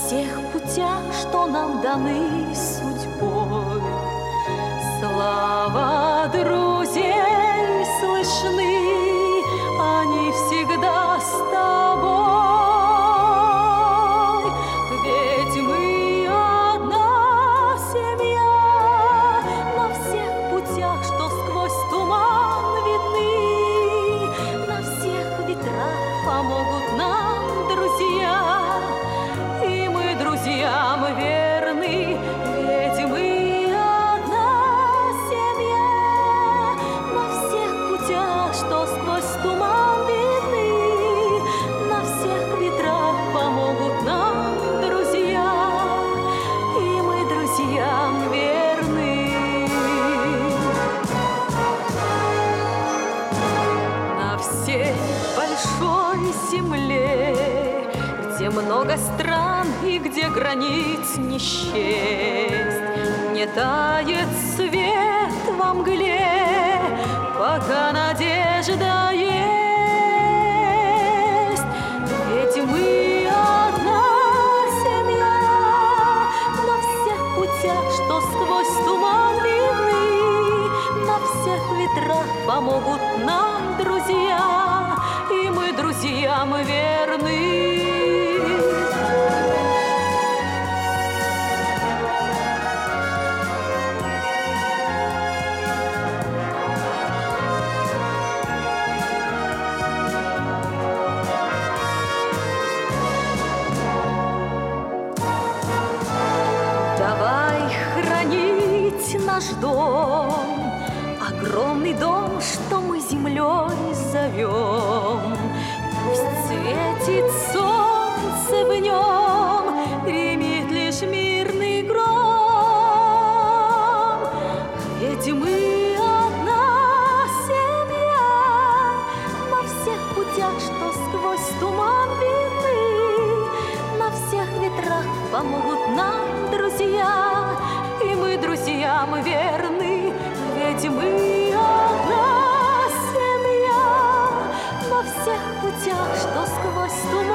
всех путях, что нам даны судьбой. Слава друзей слышны, они всегда с тобой. Ведь мы одна семья, на всех путях, что сквозь туман видны, на всех ветрах помогут нам друзья, и мы друзьям верны. Ведь мы одна семья, на всех путях, что сквозь туман видны, на всех ветрах помогут нам друзья, и мы друзьям верны. На всей большой земле, где много стран и где границ не счесть, не тает свет во мгле, пока надежда есть. Ведь мы одна семья, на всех путях, что сквозь туман видны, на всех ветрах помогут нам друзья, и мы друзьям верны. Давай хранить наш дом, огромный дом, что мы землей зовем. Пусть светит солнце в нем, гремит лишь мирный гром. Ведь мы одна семья, на всех путях, что сквозь туман видны, на всех ветрах помогут нам друзья, и мы друзьям верны. Ведь мы одна семья, на всех путях, что сквозь туман